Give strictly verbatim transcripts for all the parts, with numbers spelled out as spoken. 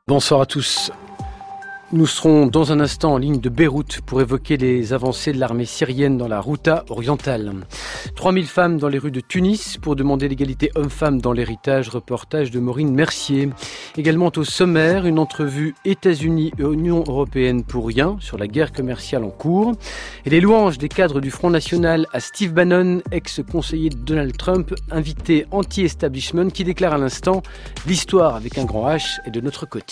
Bonsoir à tous. Nous serons dans un instant en ligne de Beyrouth pour évoquer les avancées de l'armée syrienne dans la Ghouta orientale. trois mille femmes dans les rues de Tunis pour demander l'égalité hommes-femmes dans l'héritage. Reportage de Maureen Mercier. Également au sommaire, une entrevue États-Unis et Union européenne pour rien sur la guerre commerciale en cours. Et les louanges des cadres du Front National à Steve Bannon, ex-conseiller de Donald Trump, invité anti-establishment, qui déclare à l'instant « L'histoire avec un grand H est de notre côté ».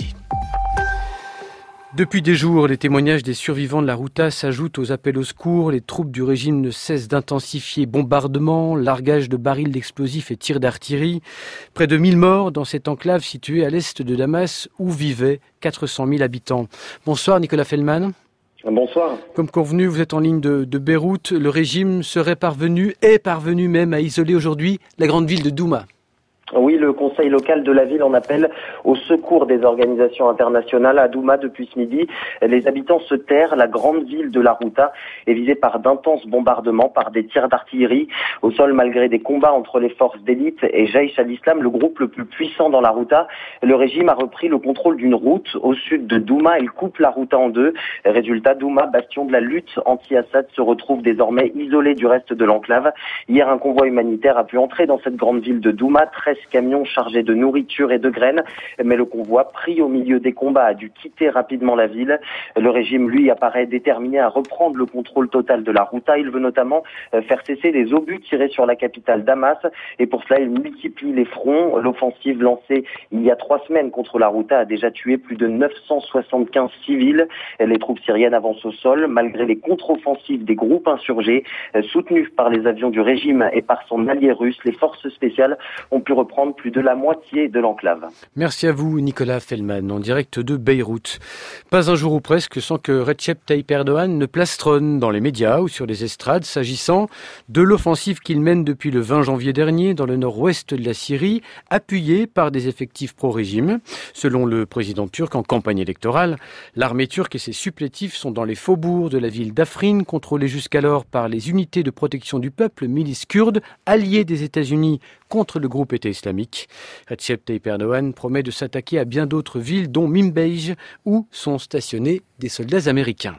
Depuis des jours, les témoignages des survivants de la Ghouta s'ajoutent aux appels au secours. Les troupes du régime ne cessent d'intensifier bombardements, largage de barils d'explosifs et tirs d'artillerie. Près de mille morts dans cette enclave située à l'est de Damas où vivaient quatre cent mille habitants. Bonsoir Nicolas Feldman. Bonsoir. Comme convenu, vous êtes en ligne de, de Beyrouth. Le régime serait parvenu, est parvenu même à isoler aujourd'hui la grande ville de Douma. Oui, le conseil local de la ville en appelle au secours des organisations internationales à Douma depuis ce midi. Les habitants se terrent. La grande ville de la Ghouta est visée par d'intenses bombardements, par des tirs d'artillerie au sol malgré des combats entre les forces d'élite et Jaïch al-Islam, le groupe le plus puissant dans la Ghouta. Le régime a repris le contrôle d'une route au sud de Douma. Il coupe la Ghouta en deux. Résultat, Douma, bastion de la lutte anti-Assad, se retrouve désormais isolé du reste de l'enclave. Hier, un convoi humanitaire a pu entrer dans cette grande ville de Douma. treize camions chargés de nourriture et de graines, mais le convoi, pris au milieu des combats, a dû quitter rapidement la ville. Le régime, lui, apparaît déterminé à reprendre le contrôle total de la Ghouta. Il veut notamment faire cesser les obus tirés sur la capitale Damas, et pour cela, il multiplie les fronts. L'offensive lancée il y a trois semaines contre la Ghouta a déjà tué plus de neuf cent soixante-quinze civils. Les troupes syriennes avancent au sol, malgré les contre-offensives des groupes insurgés, soutenus par les avions du régime et par son allié russe. Les forces spéciales ont pu reprendre plus de la moitié de l'enclave. Merci à vous Nicolas Feldman, en direct de Beyrouth. Pas un jour ou presque sans que Recep Tayyip Erdogan ne plastronne dans les médias ou sur les estrades s'agissant de l'offensive qu'il mène depuis le vingt janvier dernier dans le nord-ouest de la Syrie, appuyé par des effectifs pro-régime. Selon le président turc en campagne électorale, l'armée turque et ses supplétifs sont dans les faubourgs de la ville d'Afrin, contrôlés jusqu'alors par les unités de protection du peuple, milices kurdes, alliées des États-Unis contre le groupe État islamique. Recep Tayyip Erdogan promet de s'attaquer à bien d'autres villes, dont Minbej, où sont stationnés des soldats américains.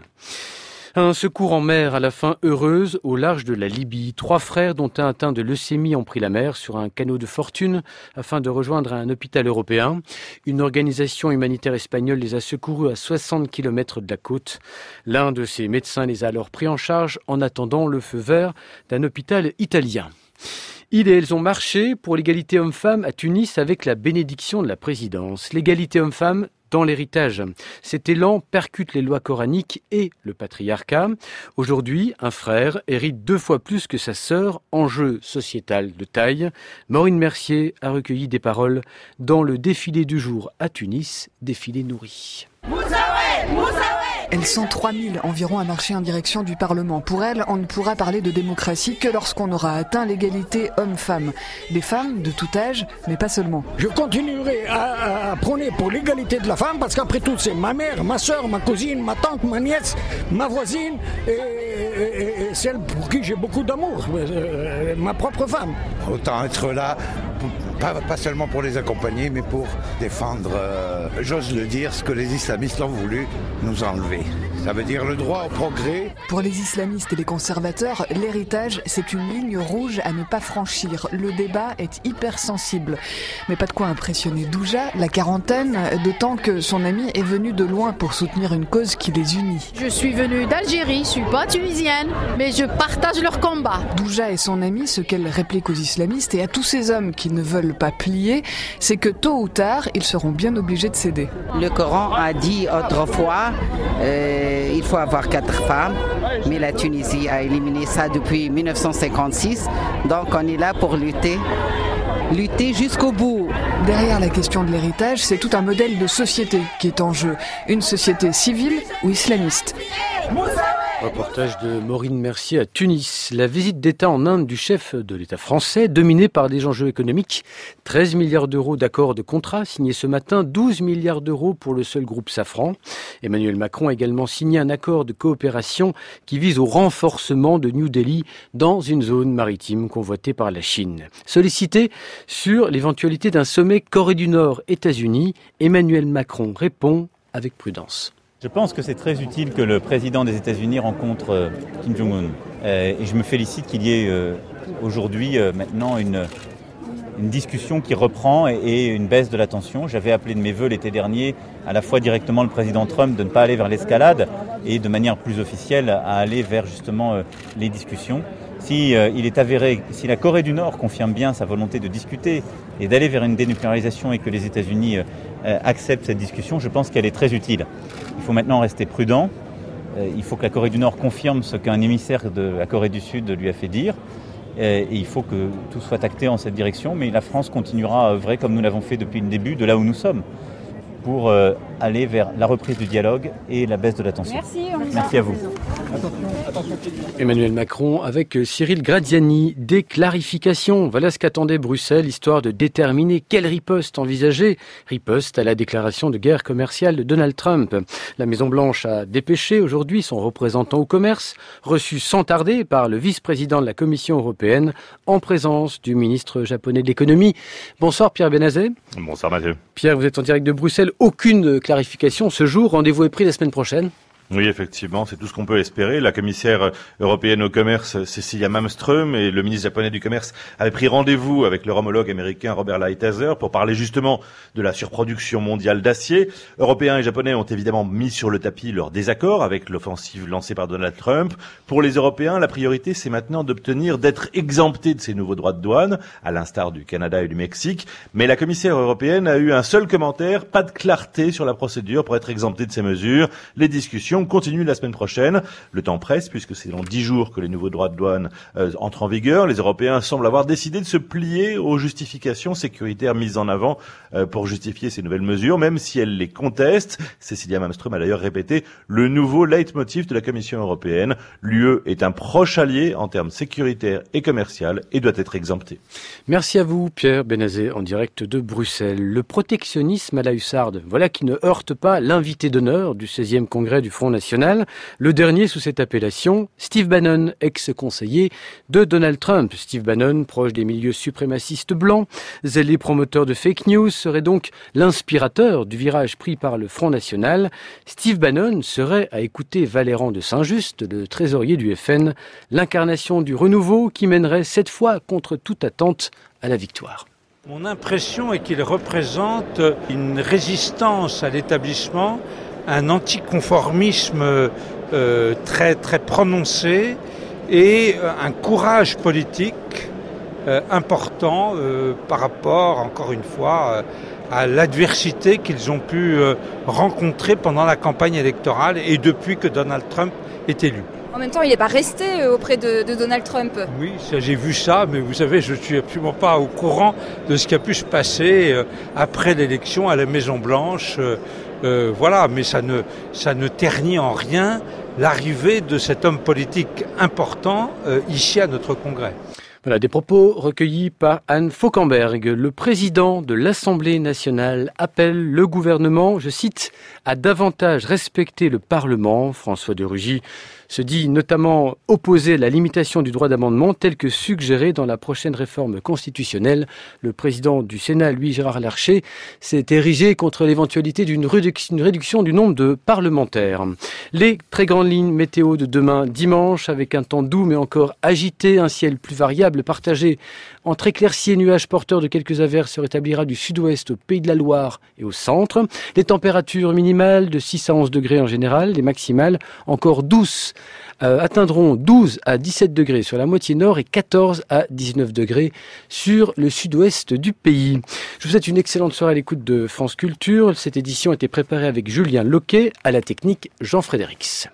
Un secours en mer à la fin heureuse au large de la Libye. Trois frères dont un atteint de leucémie ont pris la mer sur un canot de fortune afin de rejoindre un hôpital européen. Une organisation humanitaire espagnole les a secourus à soixante kilomètres de la côte. L'un de ces médecins les a alors pris en charge en attendant le feu vert d'un hôpital italien. Ils et elles ont marché pour l'égalité homme-femme à Tunis avec la bénédiction de la présidence. L'égalité homme-femme dans l'héritage. Cet élan percute les lois coraniques et le patriarcat. Aujourd'hui, un frère hérite deux fois plus que sa sœur, enjeu sociétal de taille. Maureen Mercier a recueilli des paroles dans le défilé du jour à Tunis, défilé nourri. Elles sont trois mille environ à marcher en direction du Parlement. Pour elles, on ne pourra parler de démocratie que lorsqu'on aura atteint l'égalité homme-femme. Des femmes de tout âge, mais pas seulement. Je continuerai à, à prôner pour l'égalité de la femme parce qu'après tout, c'est ma mère, ma soeur, ma cousine, ma tante, ma nièce, ma voisine et, et, et celle pour qui j'ai beaucoup d'amour, euh, ma propre femme. Autant être là, pas, pas seulement pour les accompagner, mais pour défendre, euh, j'ose le dire, ce que les islamistes ont voulu nous enlever. Ça veut dire le droit au progrès. Pour les islamistes et les conservateurs, l'héritage, c'est une ligne rouge à ne pas franchir. Le débat est hypersensible. Mais pas de quoi impressionner Douja, la quarantaine, d'autant que son amie est venue de loin pour soutenir une cause qui les unit. Je suis venue d'Algérie, je suis pas tunisienne, mais je partage leur combat. Douja et son amie, ce qu'elle réplique aux islamistes et à tous ces hommes qui ne veulent pas plier, c'est que tôt ou tard, ils seront bien obligés de céder. Le Coran a dit autrefois euh, il faut avoir quatre femmes, mais la Tunisie a éliminé ça depuis mille neuf cent cinquante-six, donc on est là pour lutter, lutter jusqu'au bout. Derrière la question de l'héritage, c'est tout un modèle de société qui est en jeu, une société civile ou islamiste. Reportage de Maureen Mercier à Tunis. La visite d'État en Inde du chef de l'État français, dominée par des enjeux économiques. treize milliards d'euros d'accords de contrat signés ce matin, douze milliards d'euros pour le seul groupe Safran. Emmanuel Macron a également signé un accord de coopération qui vise au renforcement de New Delhi dans une zone maritime convoitée par la Chine. Sollicité sur l'éventualité d'un sommet Corée du Nord-États-Unis, Emmanuel Macron répond avec prudence. Je pense que c'est très utile que le président des États-Unis rencontre euh, Kim Jong-un. Euh, et je me félicite qu'il y ait euh, aujourd'hui euh, maintenant une, une discussion qui reprend et, et une baisse de la tension. J'avais appelé de mes vœux l'été dernier à la fois directement le président Trump de ne pas aller vers l'escalade et de manière plus officielle à aller vers justement euh, les discussions. Si euh, il est avéré, si la Corée du Nord confirme bien sa volonté de discuter et d'aller vers une dénucléarisation et que les États-Unis euh, euh, acceptent cette discussion, je pense qu'elle est très utile. Il faut maintenant rester prudent. Euh, il faut que la Corée du Nord confirme ce qu'un émissaire de la Corée du Sud lui a fait dire. Euh, et il faut que tout soit acté en cette direction. Mais la France continuera à œuvrer comme nous l'avons fait depuis le début, de là où nous sommes, pour euh, aller vers la reprise du dialogue et la baisse de la tension. Merci, Merci à vous. Emmanuel Macron avec Cyril Graziani. Des clarifications. Voilà ce qu'attendait Bruxelles, histoire de déterminer quelle riposte envisager. Riposte à la déclaration de guerre commerciale de Donald Trump. La Maison-Blanche a dépêché aujourd'hui son représentant au commerce, reçu sans tarder par le vice-président de la Commission européenne, en présence du ministre japonais de l'économie. Bonsoir Pierre Benazet. Bonsoir Mathieu. Pierre, vous êtes en direct de Bruxelles. Aucune clarification ce jour. Rendez-vous est pris la semaine prochaine. Oui, effectivement, c'est tout ce qu'on peut espérer. La commissaire européenne au commerce, Cecilia Malmström, et le ministre japonais du commerce avaient pris rendez-vous avec leur homologue américain Robert Lighthizer pour parler justement de la surproduction mondiale d'acier. Européens et japonais ont évidemment mis sur le tapis leur désaccord avec l'offensive lancée par Donald Trump. Pour les Européens, la priorité, c'est maintenant d'obtenir d'être exemptés de ces nouveaux droits de douane, à l'instar du Canada et du Mexique. Mais la commissaire européenne a eu un seul commentaire, pas de clarté sur la procédure pour être exempté de ces mesures. Les discussions continue la semaine prochaine. Le temps presse puisque c'est dans dix jours que les nouveaux droits de douane euh, entrent en vigueur. Les Européens semblent avoir décidé de se plier aux justifications sécuritaires mises en avant euh, pour justifier ces nouvelles mesures, même si elles les contestent. Cecilia Malmström a d'ailleurs répété le nouveau leitmotiv de la Commission européenne. L'U E est un proche allié en termes sécuritaires et commerciaux et doit être exemptée. Merci à vous Pierre Benazet en direct de Bruxelles. Le protectionnisme à la hussarde, voilà qui ne heurte pas l'invité d'honneur du seizième congrès du Front National. Le dernier sous cette appellation, Steve Bannon, ex-conseiller de Donald Trump. Steve Bannon, proche des milieux suprémacistes blancs, zélé promoteur de fake news, serait donc l'inspirateur du virage pris par le Front National. Steve Bannon serait, à écouter Valéran de Saint-Just, le trésorier du F N, l'incarnation du renouveau qui mènerait cette fois contre toute attente à la victoire. Mon impression est qu'il représente une résistance à l'établissement, un anticonformisme euh, très très prononcé et un courage politique euh, important euh, par rapport, encore une fois, euh, à l'adversité qu'ils ont pu euh, rencontrer pendant la campagne électorale et depuis que Donald Trump est élu. En même temps, il n'est pas resté auprès de, de Donald Trump. Oui, ça, j'ai vu ça, mais vous savez, je ne suis absolument pas au courant de ce qui a pu se passer euh, après l'élection à la Maison-Blanche. Euh, euh, voilà, mais ça ne, ça ne ternit en rien l'arrivée de cet homme politique important euh, ici à notre Congrès. Voilà, des propos recueillis par Anne Fauquemberg. Le président de l'Assemblée nationale appelle le gouvernement, je cite, à davantage respecter le Parlement. François de Rugy se dit notamment opposé à la limitation du droit d'amendement tel que suggéré dans la prochaine réforme constitutionnelle. Le président du Sénat, lui, Gérard Larcher, s'est érigé contre l'éventualité d'une réduction du nombre de parlementaires. Les très grandes lignes météo de demain dimanche avec un temps doux mais encore agité, un ciel plus variable partagé entre éclaircies et nuages porteurs de quelques averses se rétablira du sud-ouest au Pays de la Loire et au centre. Les températures minimales de six à onze degrés en général, les maximales encore douces euh, atteindront douze à dix-sept degrés sur la moitié nord et quatorze à dix-neuf degrés sur le sud-ouest du pays. Je vous souhaite une excellente soirée à l'écoute de France Culture. Cette édition a été préparée avec Julien Loquet, à la technique Jean Frédérix.